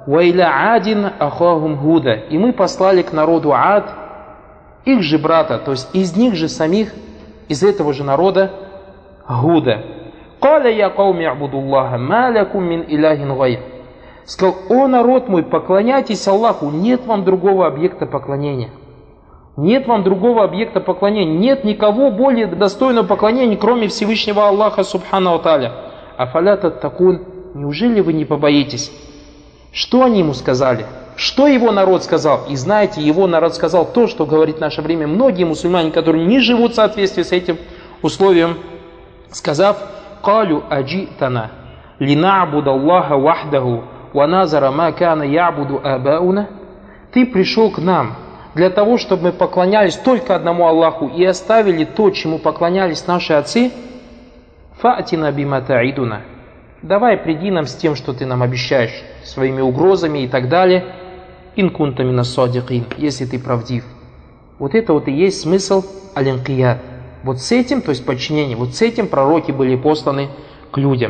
«Вайля адин ахахум гуда». И мы послали к народу Ад их же брата, то есть из них же самих, из этого же народа Гуда. «Каля я кауми абудуллаха, ма лякум мин иляхин гайр». Сказал: «О народ мой, поклоняйтесь Аллаху, нет вам другого объекта поклонения». Нет вам другого объекта поклонения. Нет никого более достойного поклонения, кроме Всевышнего Аллаха Субхану ва Тааля. Афаля таттакун, неужели вы не побоитесь? Что они ему сказали? Что его народ сказал? И знаете, его народ сказал то, что говорит в наше время многие мусульмане, которые не живут в соответствии с этим условием, сказав: «Калю аджитана лина'буда Аллаха вахдаху ва назара ма кана я'буду абауна». Ты пришел к нам для того, чтобы мы поклонялись только одному Аллаху и оставили то, чему поклонялись наши отцы. «Фа'тина бима та'идуна». Давай, приди нам с тем, что ты нам обещаешь, своими угрозами и так далее. «Ин кунта мина садикин», если ты правдив. Вот это вот и есть смысл аль-инкият. Вот с этим, то есть подчинение, вот с этим пророки были посланы к людям.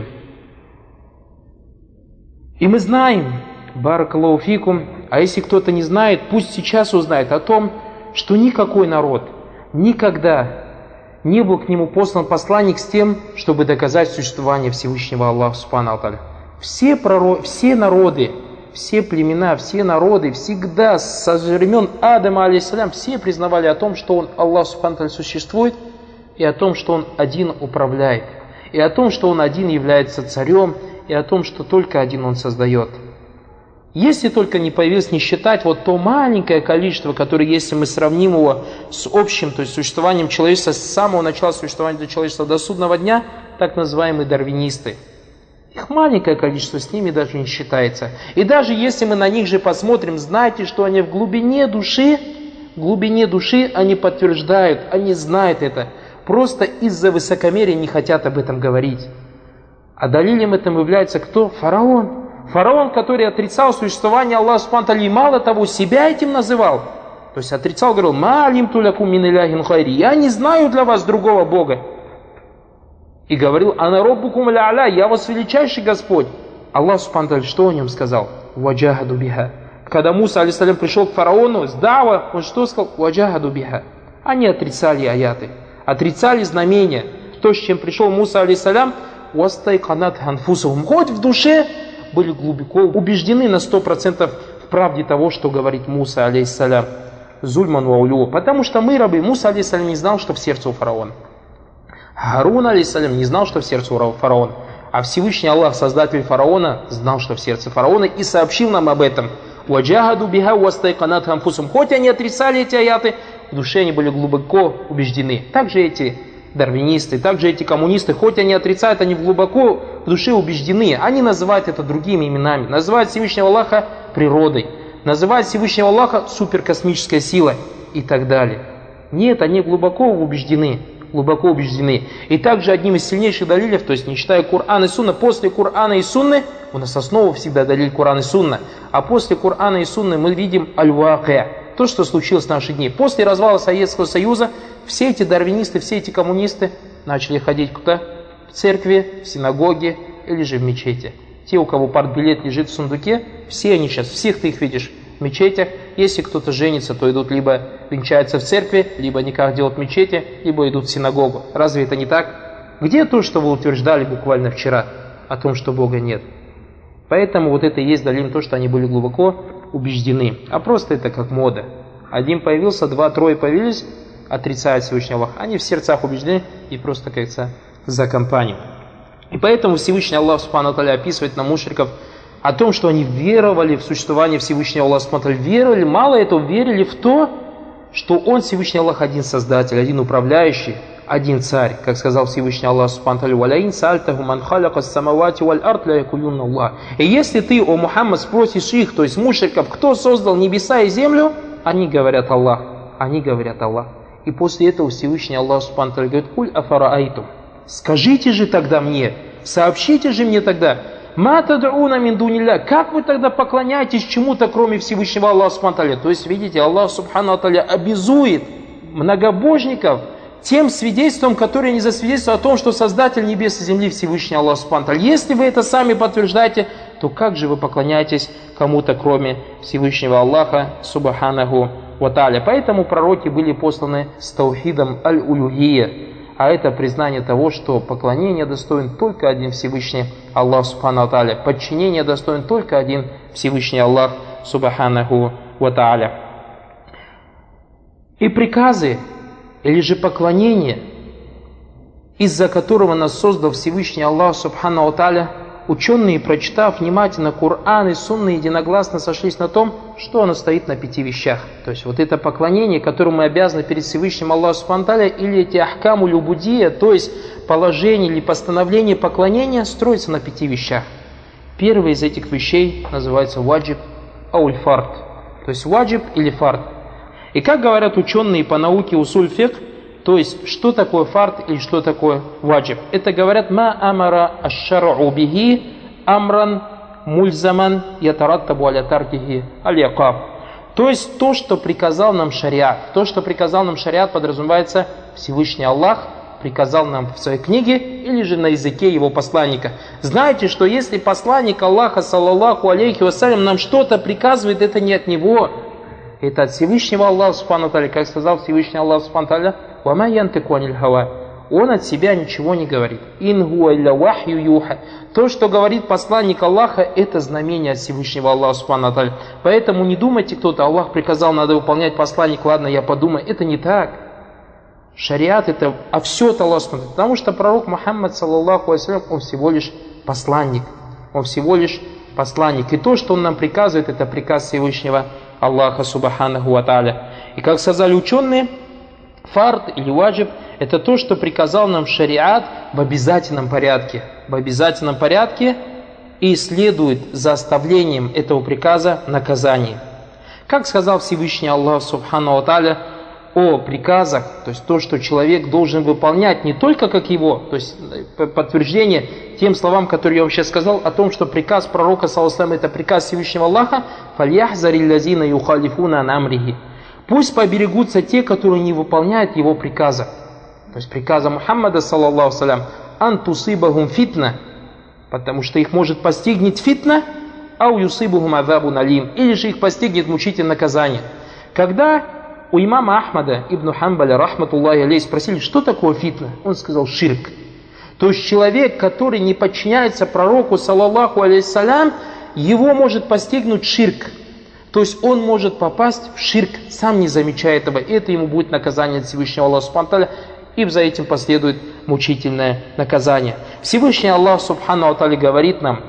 И мы знаем, баракаллаху фикум, а если кто-то не знает, пусть сейчас узнает о том, что никакой народ никогда не был к нему послан посланник с тем, чтобы доказать существование Всевышнего Аллаха Субхану ва Тааля. Все народы, все племена, все народы всегда со времен Адама алейхиссалям все признавали о том, что он, Аллах Субхану ва Тааля, существует, и о том, что он один управляет, и о том, что он один является царем, и о том, что только один он создает. Если только не появилось, не считать вот то маленькое количество, которое, если мы сравним его с общим, то есть существованием человечества, с самого начала существования человечества до судного дня, так называемые дарвинисты. Их маленькое количество, с ними даже не считается. И даже если мы на них же посмотрим, знайте, что они в глубине души они подтверждают, они знают это. Просто из-за высокомерия не хотят об этом говорить. А далилем этому является кто? Фараон. Фараон, который отрицал существование Аллаха Субхану ва Тааля, и мало того, себя этим называл. То есть отрицал, говорил: «Ма алимту лякум мин иляхин гайри», я не знаю для вас другого Бога. И говорил: «Ана роббукум ля-а'ля», я вас величайший Господь. Аллах Субхану ва Тааля что о нем сказал? «Ваджахаду биха». Когда Муса алейхиссалям пришел к фараону с дава, он что сказал? «Ваджахаду биха». Они отрицали аяты, отрицали знамения. То, с чем пришел Муса алейхиссалям, «Вастайканат ханфусухум», хоть в душе были глубоко убеждены на 100% в правде того, что говорит Муса алейхиссалям. Зульман ва улю. Потому что мы рабы. Муса алейхиссалям не знал, что в сердце у фараона. Харун алейхиссалям не знал, что в сердце у фараона. А Всевышний Аллах, создатель фараона, знал, что в сердце фараона, и сообщил нам об этом. «Ваджахаду биха вастайканат ханфусухум». Хоть они отрицали эти аяты, в душе они были глубоко убеждены. Также эти дарвинисты, также эти коммунисты, хоть они отрицают, они глубоко в душе убеждены. Они называют это другими именами. Называют Всевышнего Аллаха природой. Называют Всевышнего Аллаха суперкосмической силой и так далее. Нет, они глубоко убеждены. Глубоко убеждены. И также одним из сильнейших далилев, то есть не считая Корана и Сунна, после Корана и Сунны, у нас основа всегда далиль Коран и Сунна, а после Корана и Сунны мы видим аль-вакия, то, что случилось в наши дни. После развала Советского Союза все эти дарвинисты, все эти коммунисты начали ходить куда? В церкви, в синагоге или же в мечети. Те, у кого партбилет лежит в сундуке, все они сейчас, всех ты их видишь в мечетях. Если кто-то женится, то идут либо венчаются в церкви, либо никак делают в мечети, либо идут в синагогу. Разве это не так? Где то, что вы утверждали буквально вчера о том, что Бога нет? Поэтому вот это и есть далиль, то, что они были глубоко убеждены. А просто это как мода. Один появился, два, трое появились, отрицают Всевышнего Аллаха. Они в сердцах убеждены и просто, как говорится, за компанию. И поэтому Всевышний Аллах Субхану ва Тааля описывает нам мушриков о том, что они веровали в существование Всевышнего Аллаха Субхану ва Тааля. Веровали, мало этого, верили в то, что Он, Всевышний Аллах, один создатель, один управляющий, один царь, как сказал Всевышний Аллах Субхану ва Тааля: «Валяин сальтаху ман халяка самавати валь ард ля якулюнна Аллах». И если ты, о Мухаммад, спросишь их, то есть мушриков, кто создал небеса и землю, они говорят Аллах. Они говорят Аллах. И после этого Всевышний Аллах Субхану ва Тааля говорит: «Куль афараайтум». Скажите же тогда мне, сообщите же мне тогда, ма тад'уна мин дунилля, как вы тогда поклоняетесь чему-то, кроме Всевышнего Аллаха Субхану ва Тааля? То есть, видите, Аллах Субхану ва Тааля обязует многобожников тем свидетельством, которое не засвидетельствует о том, что Создатель небес и земли Всевышний Аллах Субхану ва Тааля. Если вы это сами подтверждаете, то как же вы поклоняетесь кому-то, кроме Всевышнего Аллаха Субханаху ва Тааля. Поэтому пророки были посланы с таухидом аль-улюхия, а это признание того, что поклонение достоин только один Всевышний Аллах Субханаху ва Тааля, подчинение достоин только один Всевышний Аллах Субханаху ва Тааля. И приказы, или же поклонение, из-за которого нас создал Всевышний Аллах Субханаху ва Тааля, ученые, прочитав внимательно Коран и Сунны, единогласно сошлись на том, что оно стоит на 5 вещах. То есть вот это поклонение, которому мы обязаны перед Всевышним Аллахом Субханаху ва Тааля, или эти ахкаму любудия, то есть положение или постановление поклонения, строится на 5 вещах. Первый из этих вещей называется ваджиб ауль-фард, то есть ваджиб или фард. И как говорят ученые по науке усуль фикх, то есть, что такое фард или что такое ваджиб? Это говорят ма амара аш-шар'у бихи амран мульзаман ятараттабу аля таркихи аль-якаб. То есть, то, что приказал нам шариат. То, что приказал нам шариат, подразумевается Всевышний Аллах приказал нам в своей книге или же на языке его посланника. Знаете, что если посланник Аллаха, саллаллаху алейхи вассалям, нам что-то приказывает, это не от него. Это от Всевышнего Аллаха Субханаху ва Тааля, как сказал Всевышний Аллах Субханаху ва Тааля, «Вама янтику аниль хава». Он от себя ничего не говорит. «Ин хуа илля вахью юха». То, что говорит посланник Аллаха, это знамение от Всевышнего Аллаха Субханаху ва Тааля. Поэтому не думайте кто-то, Аллах приказал, надо выполнять посланник, ладно, я подумаю. Это не так. Шариат это, а все это Аллах смотрит. Потому что пророк Мухаммад, саллаллаху алейхи, он всего лишь посланник. Он всего лишь посланник. И то, что он нам приказывает, это приказ Всевышнего Аллаха Субханаху ва Тааля. И как сказали ученые, фард или ваджиб – это то, что приказал нам шариат в обязательном порядке. В обязательном порядке и следует за оставлением этого приказа наказание. Как сказал Всевышний Аллах Субханаху ва Тааля о приказах, то есть то, что человек должен выполнять не только как его, то есть подтверждение тем словам, которые я вам сейчас сказал, о том, что приказ пророка, саллаллаху алейхи ва саллям, это приказ Всевышнего Аллаха, «Фальяхзарил лазина юхалифуна ан амрихи». Пусть поберегутся те, которые не выполняют его приказа. То есть приказа Мухаммада, саллаллаху алейхи ва саллям, «Ан тусибахум фитна», потому что их может постигнуть фитна, «Ау юсибахум азабун алим», или же их постигнет мучительное наказание. Когда у имама Ахмада ибн Хамбаля, рахматуллахи алейхи, спросили, что такое фитна, он сказал ширк. То есть человек, который не подчиняется пророку, саллаллаху алейхи салям, его может постигнуть ширк. То есть он может попасть в ширк, сам не замечая этого. И это ему будет наказание от Всевышнего Аллаха Субханаху ва Тааля, и за этим последует мучительное наказание. Всевышний Аллах Субханаху ва Тааля говорит нам,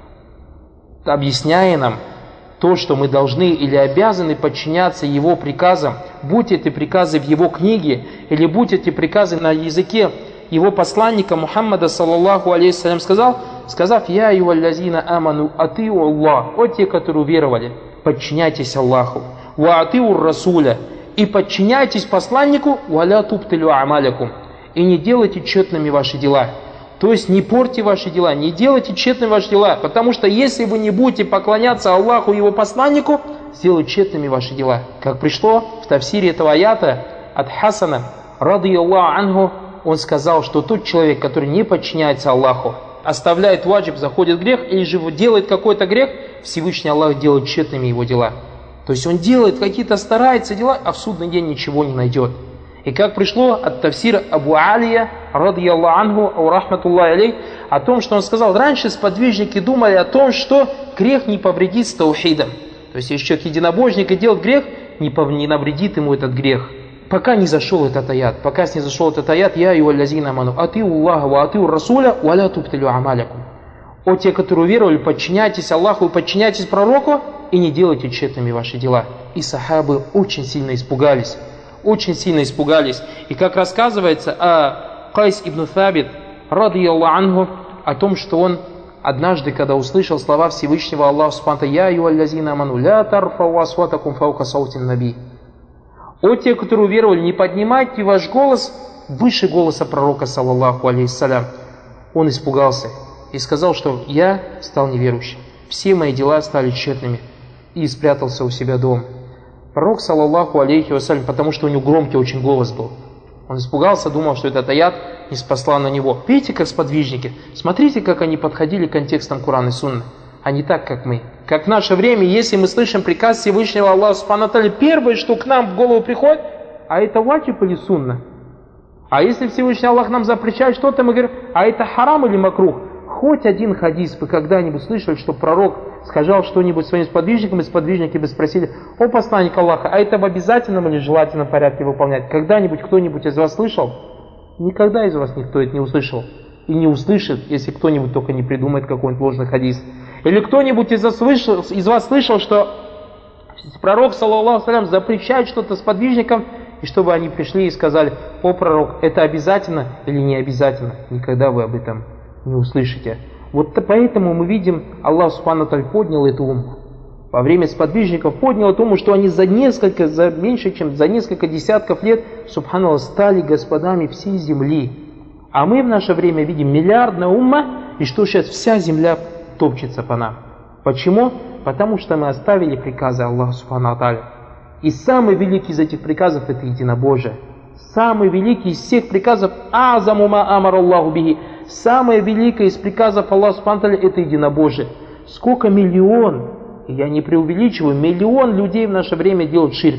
объясняя нам то, что мы должны или обязаны подчиняться его приказам, будь эти приказы в его книге, или будь эти приказы на языке его посланника Мухаммада, саллаллаху алейхи салям, сказав, «Я юваллазина аману атиу Аллах», о те, которые уверовали, подчиняйтесь Аллаху, «Ва атиу Расуля», и подчиняйтесь посланнику, «Валя тубтилю амалякум», и не делайте тщетными ваши дела. То есть не портите ваши дела, не делайте тщетными ваши дела, потому что если вы не будете поклоняться Аллаху и его посланнику, сделают тщетными ваши дела. Как пришло в тафсире этого аята от Хасана, радийаллаху анху, он сказал, что тот человек, который не подчиняется Аллаху, оставляет ваджиб, заходит в грех, или же делает какой-то грех, Всевышний Аллах делает тщетными его дела. То есть он делает какие-то, старается дела, а в судный день ничего не найдет. И как пришло от тафсира Абу Алия, радийаллаху анху, рахматуллахи алейх, о том, что он сказал, раньше сподвижники думали о том, что грех не повредит с таухидом. То есть если человек единобожник и делает грех, не навредит ему этот грех. Пока не зашел этот аят, «Я юваллазина аману атиу Аллаха ва атиу Расуля ва ля тубтилю амалякум». О те, которые уверовали, подчиняйтесь Аллаху и подчиняйтесь пророку, и не делайте тщетными ваши дела. И сахабы очень сильно испугались. И как рассказывается о Кайс ибн Табит, радийаллаху анху, о том, что он однажды, когда услышал слова Всевышнего Аллаха Субханаху: «Я юваллазина аману ля тарфау асватакум фаука саутин наби». О те, которые уверовали, не поднимайте ваш голос выше голоса пророка, саллаллаху алейхи салям. Он испугался и сказал, что я стал неверующим. Все мои дела стали тщетными, и спрятался у себя дома. Пророк, саллаллаху алейхи вассалям, потому что у него громкий очень голос был. Он испугался, думал, что этот аят не спасла на него. Видите, как сподвижники? Смотрите, как они подходили к контекстам Корана и Сунны. а не так, как мы. Как в наше время, если мы слышим приказ Всевышнего Аллаха Субхану ва Тааля, первое, что к нам в голову приходит, а это ваджиб или сунна? А если Всевышний Аллах нам запрещает что-то, мы говорим, а это харам или макрух? Хоть один хадис вы когда-нибудь слышали, что пророк сказал что-нибудь своим сподвижникам, и сподвижники бы спросили: о посланник Аллаха, а это в обязательном или желательном порядке выполнять? Когда-нибудь кто-нибудь из вас слышал? Никогда из вас никто это не услышал. И не услышит, если кто-нибудь только не придумает какой-нибудь ложный хадис. Или кто-нибудь из вас слышал, что пророк, саллаллаху алейхи, запрещает что-то сподвижникам, и чтобы они пришли и сказали: о пророк, это обязательно или не обязательно? Никогда вы об этом не услышите. Вот поэтому мы видим, Аллах Субхану ва Тааля поднял эту умму. Во время сподвижников поднял эту умму, что они за меньше чем за несколько десятков лет, субханаллах, стали господами всей земли. А мы в наше время видим миллиардная умма, и что сейчас вся земля топчется по нам. Почему? Потому что мы оставили приказы Аллаха Субхану ва Тааля. И самый великий из этих приказов — это единобожие. Самый великий из всех приказов — азаму ма амар Аллаху бихи. Самое великое из приказов Аллаха Субхану ва Тааля — это единобожие. Сколько миллион, я не преувеличиваю, миллион людей в наше время делают ширк.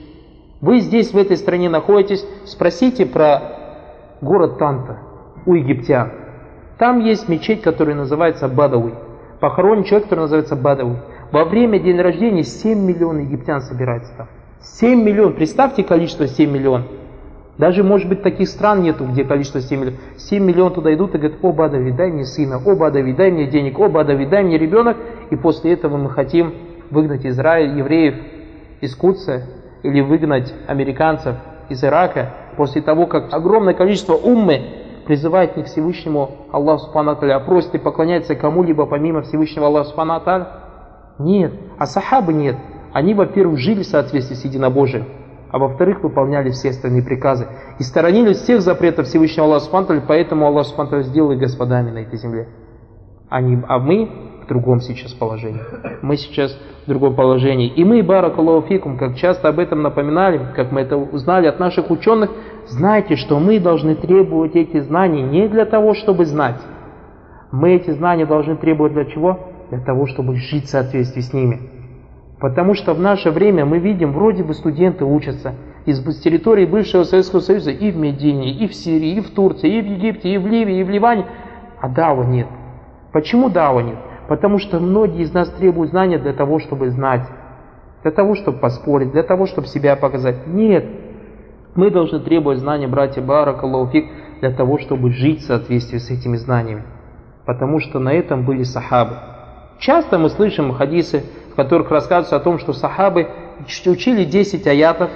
Вы здесь, в этой стране находитесь, спросите про город Танта у египтян. Там есть мечеть, которая называется Бадауи. Похоронен человек, который называется Бадауи. Во время дня рождения 7 миллионов египтян собирается там. 7 миллионов. Представьте количество 7 миллионов. Даже, может быть, таких стран нету, где количество 7 миллионов. 7 миллионов туда идут и говорят: о Бадави, дай мне сына, о Бадави, дай мне денег, о Бадави, дай мне ребенок. И после этого мы хотим выгнать Израиль, евреев из Кудса, или выгнать американцев из Ирака, после того, как огромное количество уммы призывает не к Всевышнему Аллаху Субхану ва Тааля, а просит и поклоняется кому-либо помимо Всевышнего Аллаха Субхану ва Тааля. Нет, а сахабы нет. Они, во-первых, жили в соответствии с единобожием, а во-вторых, выполняли все остальные приказы и сторонились всех запретов Всевышнего Аллаха Субхану ва Тааля, поэтому Аллах Субхану ва Тааля сделал их господами на этой земле. А мы в другом сейчас положении. Мы сейчас в другом положении. И мы, баракаллаху фикум, как часто об этом напоминали, как мы это узнали от наших ученых, знайте, что мы должны требовать эти знания не для того, чтобы знать. Мы эти знания должны требовать для чего? Для того, чтобы жить в соответствии с ними. Потому что в наше время мы видим, вроде бы студенты учатся из территории бывшего Советского Союза и в Медине, и в Сирии, и в Турции, и в Египте, и в Ливии, и в Ливане, а дава нет. Почему дава нет? Потому что многие из нас требуют знания для того, чтобы знать, для того, чтобы поспорить, для того, чтобы себя показать. Нет. Мы должны требовать знания, братья, баракаллаху фик, для того, чтобы жить в соответствии с этими знаниями. Потому что на этом были сахабы. Часто мы слышим хадисы, в которых рассказывается о том, что сахабы учили 10 аятов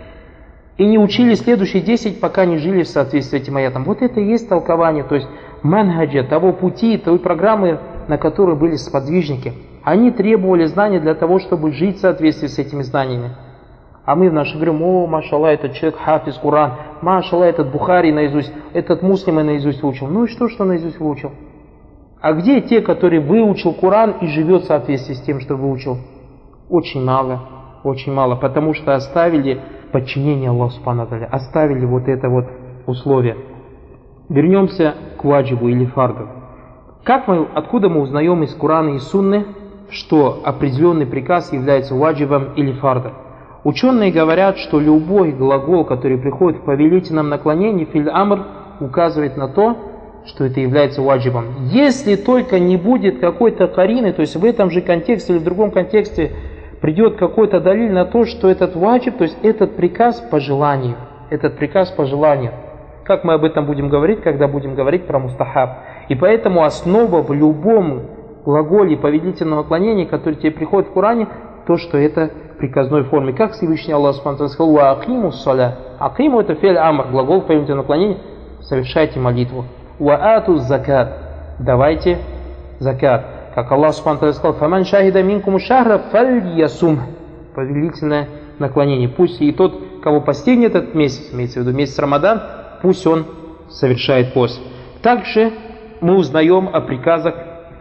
и не учили следующие 10, пока не жили в соответствии с этим аятом. Вот это и есть толкование, то есть манхаджа, того пути, той программы, на которой были сподвижники. Они требовали знаний для того, чтобы жить в соответствии с этими знаниями. А мы в нашем говорим: о, машаллах, этот человек хафиз Куран, машаллах, этот Бухари наизусть, этот Муслима наизусть выучил. Ну и что наизусть выучил? А где те, которые выучил Куран и живет в соответствии с тем, что выучил? Очень мало, очень мало, потому что оставили подчинение Аллаху Субхану ва Тааля, оставили вот это вот условие. Вернемся к ваджибу или фарду. Откуда мы узнаем из Курана и Сунны, что определенный приказ является ваджибом или фардом? Ученые говорят, что любой глагол, который приходит в повелительном наклонении, филь амр, указывает на то, что это является ваджибом. Если только не будет какой-то карины, то есть в этом же контексте или в другом контексте придет какой-то далиль на то, что этот ваджиб, то есть этот приказ по желанию. Этот приказ по желанию. Как мы об этом будем говорить, когда будем говорить про мустахаб. И поэтому основа в любом глаголе повелительного наклонения, который тебе приходит в Коране, то, что это в приказной форме. Как Всевышний Аллах сказал: «Ва акиму саля». Акиму — это фель амр, глагол повелительного наклонения. Совершайте молитву. «Ва ату закат». Давайте закат. Как Аллах сказал: «Фаман шахида минкуму шахра фальясум». Повелительное наклонение. Пусть и тот, кого постигнет этот месяц, имеется в виду месяц Рамадан, пусть он совершает пост. Также мы узнаем о приказах,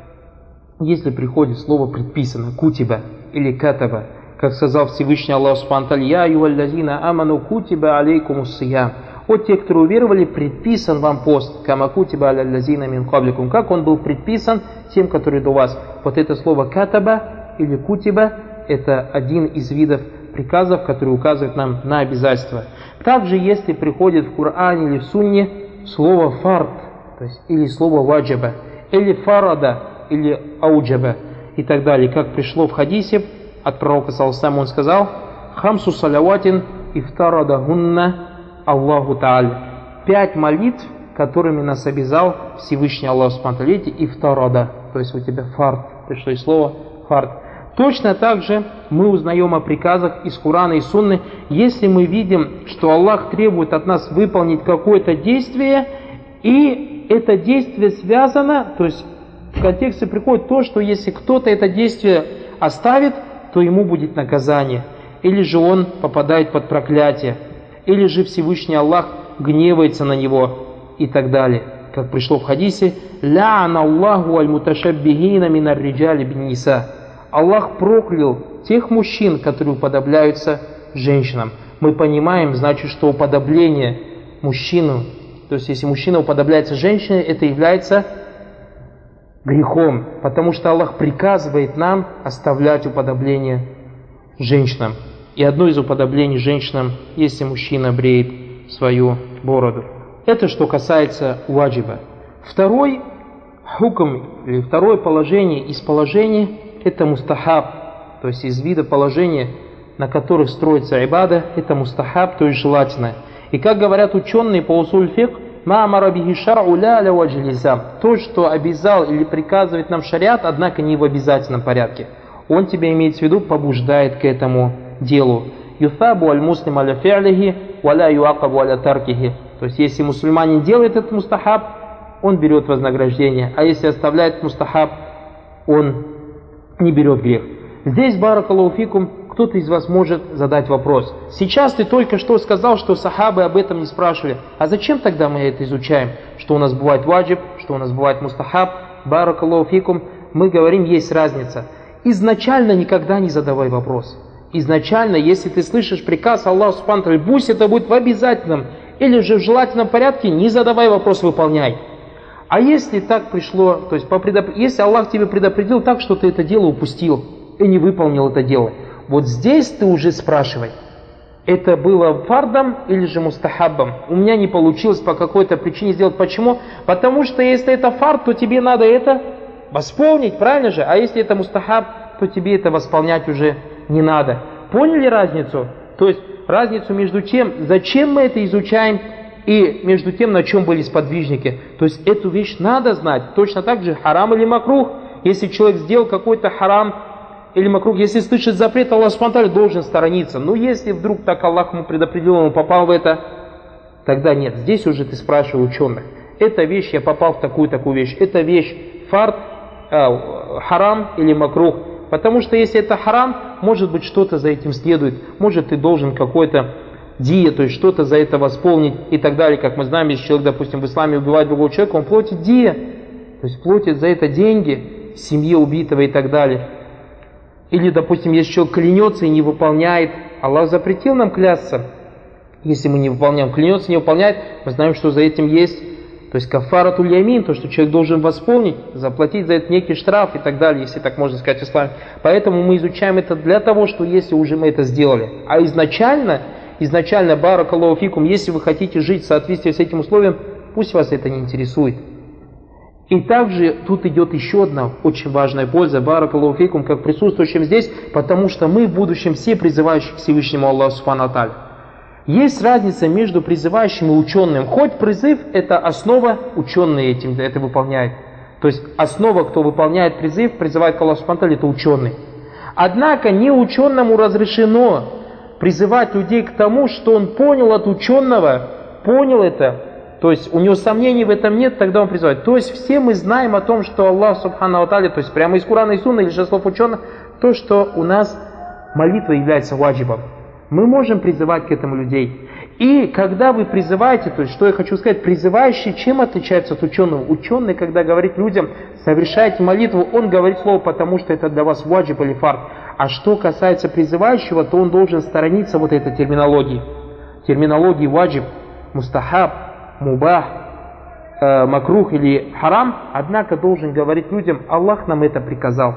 если приходит слово предписано, кутиба или катаба, как сказал Всевышний Аллах Субхану ва Тааля: «Я аюаллазина аману кутиба алейкумус сиям». о те, которые уверовали, предписан вам пост, кама кутиба аля лазина мин кабликум, как он был предписан тем, которые до вас. Вот это слово катаба или кутиба, это один из видов приказов, которые указывают нам на обязательства. Также, если приходит в Коране или в Сунне слово фард, то есть или слово ваджаба, или фарада, или ауджаба и так далее, как пришло в хадисе от пророка саллаллаху, он сказал: «Хамсу саляватин ифтарадахунна Аллаху Та'аля». 5 молитв, которыми нас обязал Всевышний Аллах Субхану ва Тааля, ифтарада, то есть у тебя фард, пришло слово фард. Точно так же мы узнаем о приказах из Корана и Сунны, если мы видим, что Аллах требует от нас выполнить какое-то действие, и это действие связано, то есть в контексте приходит то, что если кто-то это действие оставит, то ему будет наказание, или же он попадает под проклятие, или же Всевышний Аллах гневается на него и так далее. Как пришло в хадисе: «Ля'ана Аллаху аль-муташаббихина минар риджали бин ниса». Аллах проклял тех мужчин, которые уподобляются женщинам. Мы понимаем, значит, что уподобление мужчину, то есть если мужчина уподобляется женщине, это является грехом, потому что Аллах приказывает нам оставлять уподобление женщинам. И одно из уподоблений женщинам, если мужчина бреет свою бороду. Это что касается ваджиба. Второй хукм, или второе положение из положений, это мустахаб, то есть из вида положения, на которых строится ибада, это мустахаб, то есть желательное. И как говорят ученые по усуль фикх, ма амара бихи шар'у ля аля ваджи лизам, то, что обязал или приказывает нам шариат, однако не в обязательном порядке. Он тебя, имеется в виду, побуждает к этому делу. Юфабу аль-муслим аля фи'лихи, ва ля юакабу аля таркихи. То есть если мусульманин делает этот мустахаб, он берет вознаграждение, а если оставляет мустахаб, он не берет грех. Здесь, баракаллаху фикум, кто-то из вас может задать вопрос. Сейчас ты только что сказал, что сахабы об этом не спрашивали. А зачем тогда мы это изучаем? Что у нас бывает ваджиб, что у нас бывает мустахаб. Баракаллаху фикум, мы говорим, есть разница. Изначально никогда не задавай вопрос. Изначально, если ты слышишь приказ Аллаха Субхану ва Тааля, пусть это будет в обязательном или же в желательном порядке, не задавай вопрос, выполняй. А если так пришло, то есть если Аллах тебе предопределил так, что ты это дело упустил и не выполнил это дело, вот здесь ты уже спрашивай, это было фардом или же мустахаббом. У меня не получилось по какой-то причине сделать. Почему? Потому что если это фард, то тебе надо это восполнить, правильно же? А если это мустахаб, то тебе это восполнять уже не надо. Поняли разницу? То есть разницу между тем, зачем мы это изучаем, и между тем, на чем были сподвижники. То есть эту вещь надо знать. Точно так же харам или макрух. Если человек сделал какой-то харам или макрух, если слышит запрет, Аллах Субхану ва Тааля должен сторониться. Но если вдруг так Аллах ему предопределил, он попал в это, тогда нет. Здесь уже ты спрашивай ученых. Эта вещь, я попал в такую-такую вещь. Это вещь фард, харам или макрух. Потому что если это харам, может быть что-то за этим следует. Может ты должен какой-то дия, то есть что-то за это восполнить и так далее. Как мы знаем, если человек, допустим, в исламе убивает другого человека, он платит дия. То есть платит за это деньги семье убитого и так далее. Или, допустим, если человек клянется и не выполняет, Аллах запретил нам клясться. Если мы не выполняем, клянется, не выполняет, мы знаем, что за этим есть, то есть кафаратуль ямин, то, что человек должен восполнить, заплатить за это некий штраф и так далее, если так можно сказать в исламе. Поэтому мы изучаем это для того, что если уже мы это сделали. А изначально, баракаллаху фикум, если вы хотите жить в соответствии с этим условием, пусть вас это не интересует. И также тут идет еще одна очень важная польза, баракаллаху фикум, как присутствующим здесь, потому что мы в будущем все призывающие к Всевышнему Аллаху Субхану ва Тааля. Есть разница между призывающим и ученым. Хоть призыв – это основа, ученые этим это выполняют. То есть основа, кто выполняет призыв, призывает к Аллаху Субхану ва Тааля, это ученый. Однако не ученому разрешено призывать людей к тому, что он понял от ученого, понял это, то есть у него сомнений в этом нет, тогда он призывает. То есть все мы знаем о том, что Аллах Субхану ва Тааля, то есть прямо из Корана и Сунны или же слов ученых, то, что у нас молитва является ваджибом. Мы можем призывать к этому людей. И когда вы призываете, то есть что я хочу сказать, призывающий чем отличается от ученого? Ученый, когда говорит людям, совершайте молитву, он говорит слово, потому что это для вас ваджиб или фард. А что касается призывающего, то он должен сторониться вот этой терминологии. Терминологии ваджиб, мустахаб, мубах, макрух или харам, однако должен говорить людям: Аллах нам это приказал.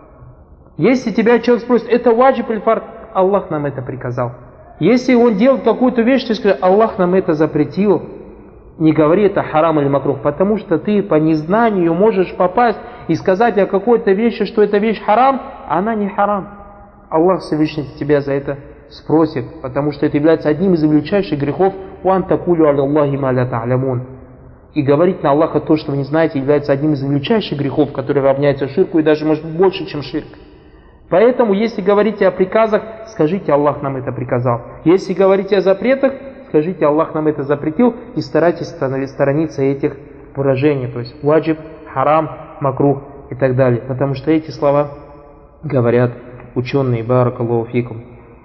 Если тебя человек спросит: это ваджиб или фард? Аллах нам это приказал. Если он делает какую-то вещь, ты скажи: Аллах нам это запретил. Не говори это харам или макрух, потому что ты по незнанию можешь попасть и сказать о какой-то вещи, что эта вещь харам, а она не харам. Аллах Всевышний тебя за это спросит, потому что это является одним из величайших грехов. «Уан такулю аля Аллахи ма ля та'лямун». И говорить на Аллаха то, что вы не знаете, является одним из величайших грехов, который равняется ширку и даже может быть больше, чем ширк. Поэтому, если говорите о приказах, скажите: Аллах нам это приказал. Если говорите о запретах, скажите: Аллах нам это запретил, и старайтесь сторониться этих выражений, то есть ваджиб, харам, макрух и так далее. Потому что эти слова говорят ученые. Баракаллаху фикум.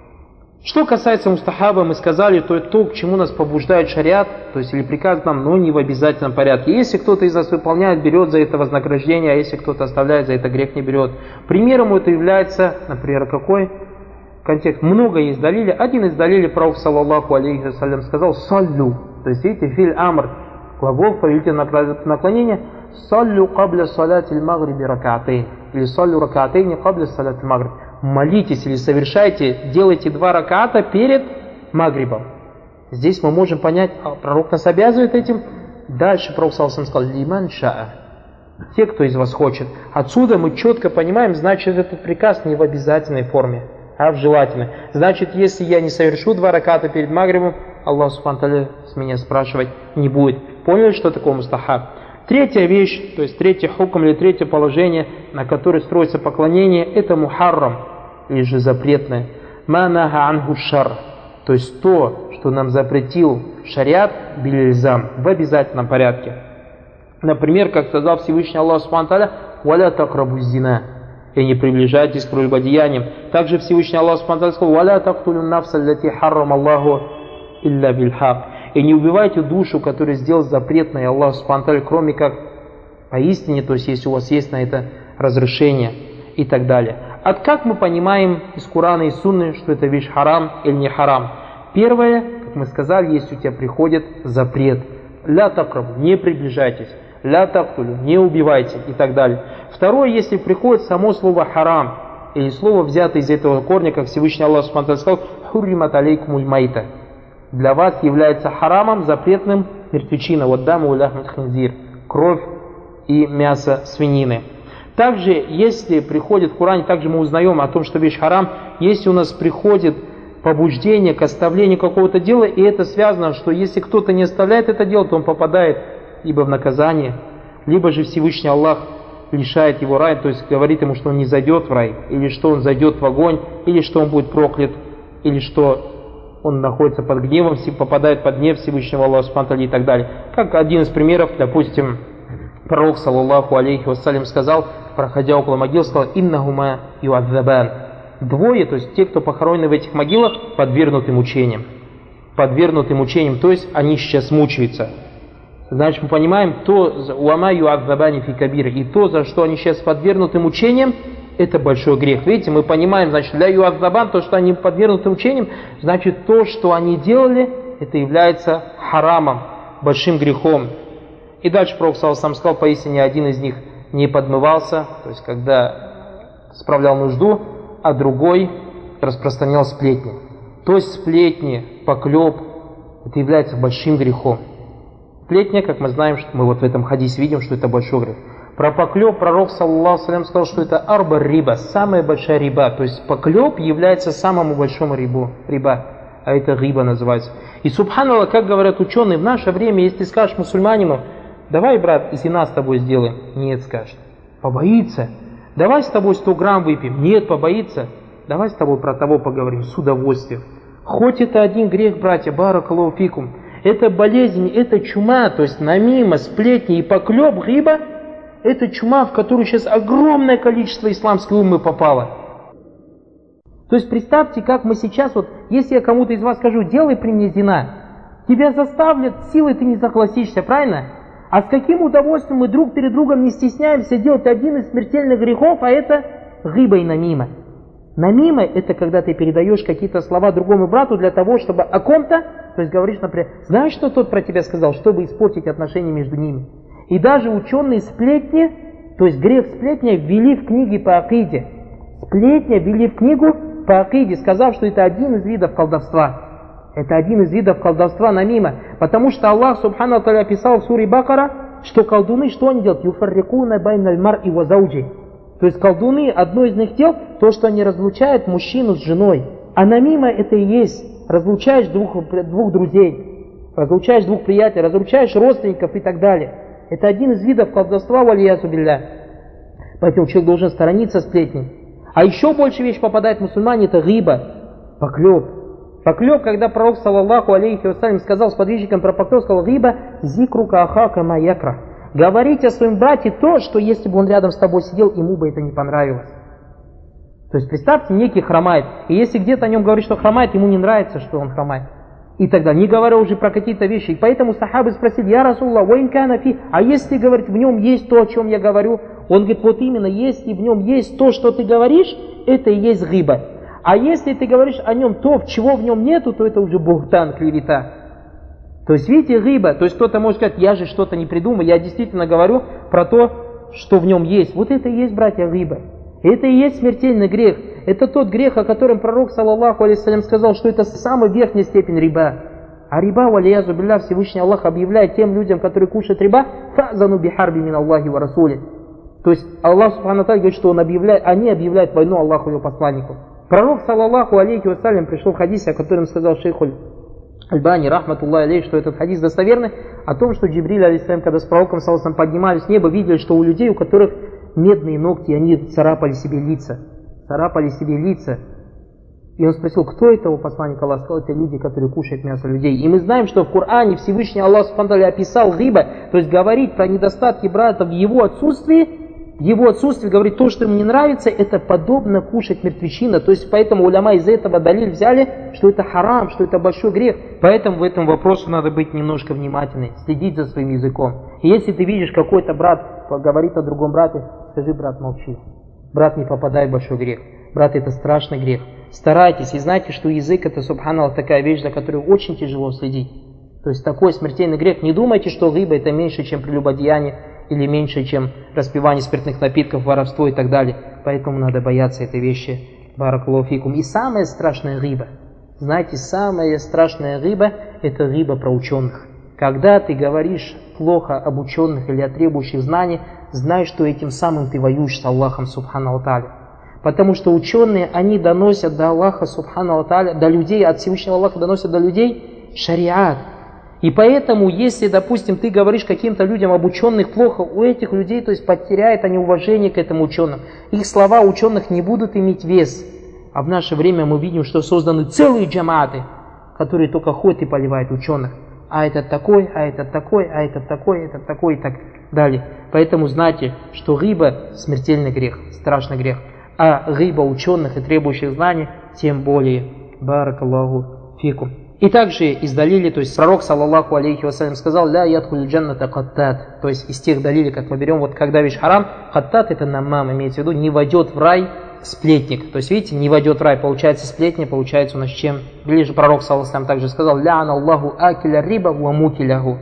Что касается мустахаба, мы сказали, то это то, к чему нас побуждает шариат, то есть или приказ нам, но не в обязательном порядке. Если кто-то из нас выполняет, берет за это вознаграждение, а если кто-то оставляет, за это грех не берет. Примером это является, например, какой контекст? Много есть далили. Один из далилей пророк саллаллаху алейхи вассалям сказал: саллю. То есть видите, филь амр, глагол повелительного наклонения. Саллю кабля салати аль-магриби ракатейн. Или саллю ракатейни кабля салати аль-магриб. Молитесь или совершайте, делайте 2 раката перед магрибом. Здесь мы можем понять, пророк нас обязывает этим. Дальше пророк саллаллаху алейхи вассалям сказал: лиман шаа. Те, кто из вас хочет. Отсюда мы четко понимаем, значит, этот приказ не в обязательной форме, а в желательной. Значит, если я не совершу 2 раката перед магрибом, Аллах субхану тааля с меня спрашивать не будет. Поняли, что такое мустахаб? Третья вещь, то есть третий хукм или третье положение, на которое строится поклонение, это мухаррам, или же запретное. Ма наха анху шар, то есть то, что нам запретил шариат, биль-илзам, в обязательном порядке. Например, как сказал Всевышний Аллах субхану тааля: «Валя такрабу зина», и не приближайтесь к прелюбодеяниям. Также Всевышний Аллах субхану тааля сказал: «Валя тактулю нафса аллати харрам Аллаху илля бильхак». И не убивайте душу, которую сделал запретной Аллах субхану тааля, кроме как поистине, то есть если у вас есть на это разрешение и так далее. Как мы понимаем из Корана и Сунны, что это вещь харам или не харам? Первое, как мы сказали, если у тебя приходит запрет: ля такрабу, не приближайтесь, ля тактулю, не убивайте и так далее. Второе, если приходит само слово харам, или слово, взятое из этого корня, как Всевышний Аллах субхану тааля сказал: хурримат алейкумуль майта. Для вас является харамом, запретным мертвечина, вот даму ляхмат хинзир, кровь и мясо свинины. Также, если приходит в Коране, также мы узнаем о том, что вещь харам, если у нас приходит побуждение к оставлению какого-то дела, и это связано, что если кто-то не оставляет это дело, то он попадает либо в наказание, либо же Всевышний Аллах лишает его рая, то есть говорит ему, что он не зайдет в рай, или что он зайдет в огонь, или что он будет проклят, или что он находится под гневом, попадает под гнев Всевышнего Аллаха субхану тааля и так далее. Как один из примеров, допустим, пророк саллаллаху алейхи вассалям сказал, проходя около могил, сказал: «Иннахума юадзабан». 2, то есть те, кто похоронены в этих могилах, подвергнуты мучениям. Подвергнуты мучениям, то есть они сейчас мучаются. Значит, мы понимаем, уама юадзабани фи кабир, и то, за что они сейчас подвергнуты мучениям, это большой грех. Видите, мы понимаем, значит, ля юадзабан, то, что они подвергнуты мучениям, значит, то, что они делали, это является харамом, большим грехом. И дальше пророк саллаллаху алейхи ва саллям сказал: поистине один из них не подмывался, то есть когда справлял нужду, а другой распространял сплетни. То есть сплетни, поклеп, это является большим грехом. Сплетня, как мы знаем, что мы вот в этом хадисе видим, что это большой грех. Про поклеп пророк саллаллаху алейхи ва саллям сказал, что это арба риба, самая большая риба. То есть поклеп является самому большому риба, а это риба называется. И субханаллах, как говорят ученые, в наше время, если ты скажешь мусульманину: давай, брат, зина с тобой сделаем. Нет, скажет. Побоится. Давай с тобой 100 грамм выпьем. Нет, побоится. Давай с тобой про того поговорим с удовольствием. Хоть это один грех, братья, баракаллаху фикум. Это болезнь, это чума, то есть намима, сплетни и поклеп, риба, это чума, в которую сейчас огромное количество исламской уммы попало. То есть представьте, как мы сейчас, вот, если я кому-то из вас скажу: делай при мне зина, тебя заставят, силой ты не согласишься, правильно? А с каким удовольствием мы друг перед другом не стесняемся делать один из смертельных грехов, а это гиба и намима. Намима — это когда ты передаешь какие-то слова другому брату для того, чтобы о ком-то, то есть говоришь, например, знаешь, что тот про тебя сказал, чтобы испортить отношения между ними. И даже ученые сплетни, то есть грех сплетня, ввели в книги по акиде. Сплетня ввели в книгу по акиде, сказав, что это один из видов колдовства. Это один из видов колдовства намима. Потому что Аллах Субхану Тааля описал в суре Бакара, что колдуны, что они делают? Юфаррикуна байналь мар'и ва зауджи. То есть колдуны, одно из них дел, то, что они разлучают мужчину с женой. А намима это и есть. Разлучаешь двух друзей, разлучаешь двух приятелей, разлучаешь родственников и так далее. Это один из видов колдовства, валиясу билля. Поэтому человек должен сторониться сплетни. А еще больше вещь попадает в мусульмане, это гиба, поклеп. Поклеп, когда пророк, саллаллаху алейхи вассалям, сказал сподвижникам про поклеп, сказал: гиба зикрука ахака ма якра. Говорить о своем брате то, что если бы он рядом с тобой сидел, ему бы это не понравилось. То есть представьте, некий хромает, и если где-то о нем говорит, что хромает, ему не нравится, что он хромает. И тогда, не говоря уже про какие-то вещи. И поэтому сахабы спросили: я Расулаллах, ва инкана фи, а если, говорит, в нем есть то, о чем я говорю? Он говорит: вот именно, если в нем есть то, что ты говоришь, это и есть гиба. А если ты говоришь о нем то, чего в нем нету, то это уже бухтан, клевета. То есть, видите, гиба, то есть кто-то может сказать: я же что-то не придумал, я действительно говорю про то, что в нем есть. Вот это и есть, братья, гиба. Это и есть смертельный грех. Это тот грех, о котором пророк, саллаллаху алейхи сказал, что это самая верхняя степень риба. А риба, валиязу билля, Всевышний Аллах объявляет тем людям, которые кушают риба, фазану бихарби мин Аллахи ва расули. То есть Аллах субхану тааля говорит, что они объявляют войну Аллаху и его посланнику. Пророк, саллаллаху алейхи вассалям, пришел в хадисе, о котором сказал шейхуль Альбани, рахматуллахи алейхи, что этот хадис достоверный, о том, что Джибриль, алейхиссалям, когда с пророком саллаллаху поднимались в небо, видели, что у людей, у которых медные ногти, они царапали себе лица. И он спросил: кто это, у посланника Аллаха? Сказал: это люди, которые кушают мясо людей. И мы знаем, что в Коране Всевышний Аллах субхану тааля описал гиба, то есть говорить про недостатки брата в его отсутствии, говорит то, что ему не нравится, это подобно кушать мертвечина. То есть поэтому уляма из этого далиль взяли, что это харам, что это большой грех. Поэтому в этом вопросе надо быть немножко внимательным, следить за своим языком. И если ты видишь, какой-то брат говорит о другом брате, скажи: брат, молчи. Брат, не попадай в большой грех. Брат, это страшный грех. Старайтесь и знайте, что язык это, субханаллах, такая вещь, за которую очень тяжело следить. То есть такой смертельный грех. Не думайте, что гиба это меньше, чем прелюбодеяние, или меньше, чем распивание спиртных напитков, воровство и так далее. Поэтому надо бояться этой вещи. Баракаллаху фикум. И самая страшная гиба, знаете, самая страшная гиба это гиба про ученых. Когда ты говоришь плохо об ученых или о требующих знаний, знай, что этим самым ты воюешь с Аллахом субхану тааля. Потому что ученые, они доносят до Аллаха субхану тааля, до людей, от Всевышнего Аллаха доносят до людей шариат. И поэтому, если, допустим, ты говоришь каким-то людям об ученых плохо, у этих людей, то есть потеряют они уважение к этому ученому. Их слова ученых не будут иметь вес. А в наше время мы видим, что созданы целые джамааты, которые только ходят и поливают ученых. А этот такой, а этот такой, а этот такой, этот такой и так далее. Поэтому знайте, что гиба смертельный грех, страшный грех. А гиба ученых и требующих знаний тем более. Баракаллаху фикум. И также из далили, то есть пророк, саллаллаху алейхи вассалям, сказал: ля ядхуль джанната каттат. То есть из тех далилей, как мы берем, вот когда вещь харам, каттат это намам, имеется в виду, не войдет в рай сплетник. То есть видите, не войдет в рай, получается сплетня, получается у нас чем? Или же пророк, саллаллаху алейхи также сказал: ля Аллаху акиля риба ва мукиляху.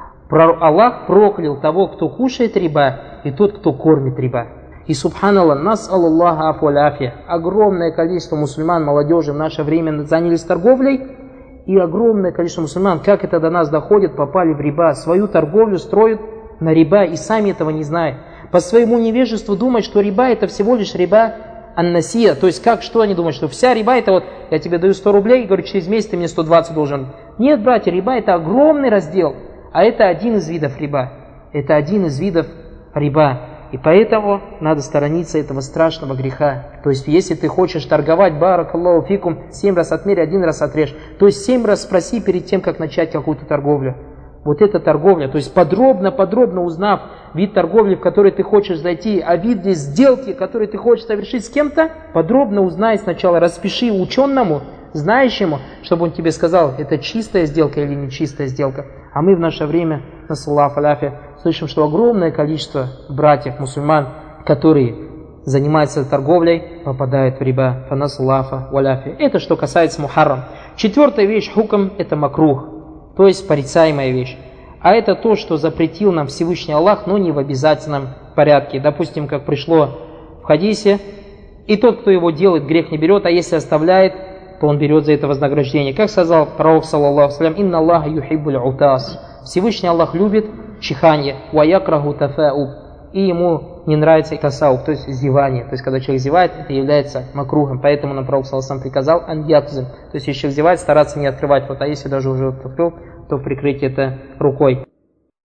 Аллах проклял того, кто кушает риба, и тот, кто кормит риба. И субханаллах, нас Аллаха афу аляфия. Огромное количество мусульман, молодежи в наше время занялись торговлей. И огромное количество мусульман, как это до нас доходит, попали в риба. Свою торговлю строят на риба и сами этого не знают. По своему невежеству думают, что риба это всего лишь риба ан-насия. То есть как, что они думают, что вся риба это вот, я тебе даю 100 рублей, и говорю, через месяц ты мне 120 должен. Нет, братья, риба это огромный раздел, а это один из видов риба. Это один из видов риба. И поэтому надо сторониться этого страшного греха. То есть, если ты хочешь торговать, баракаллаху фикум, 7 раз отмерь, 1 раз отрежь. То есть, 7 раз спроси перед тем, как начать какую-то торговлю. Вот эта торговля, то есть, подробно узнав вид торговли, в который ты хочешь зайти, а виде сделки, который ты хочешь совершить с кем-то, подробно узнай сначала, распиши ученому, знающему, чтобы он тебе сказал, это чистая сделка или не чистая сделка. А мы в наше время, насаллаху аляфи, слышим, что огромное количество братьев, мусульман, которые занимается торговлей, попадает в риба. Фанасулафа валяфи. Это что касается мухаррам. Четвертая вещь, хукм, это макрух, то есть порицаемая вещь. А это то, что запретил нам Всевышний Аллах, но не в обязательном порядке. Допустим, как пришло в хадисе, и тот, кто его делает, грех не берет, а если оставляет, то он берет за это вознаграждение. Как сказал пророк, саллаллаху алейхи, «Инна Аллаха юхиббуль утас». Всевышний Аллах любит чиханье, «Ва якраху тафауб». И ему не нравится тасаук, то есть зевание. То есть, когда человек зевает, это является макрухом. Поэтому нам пророк, саллаллаху алейхи, приказал «Ан якзим». То есть, если человек зевает, стараться не открывать рот, а если даже уже открыл, то прикрыть это рукой.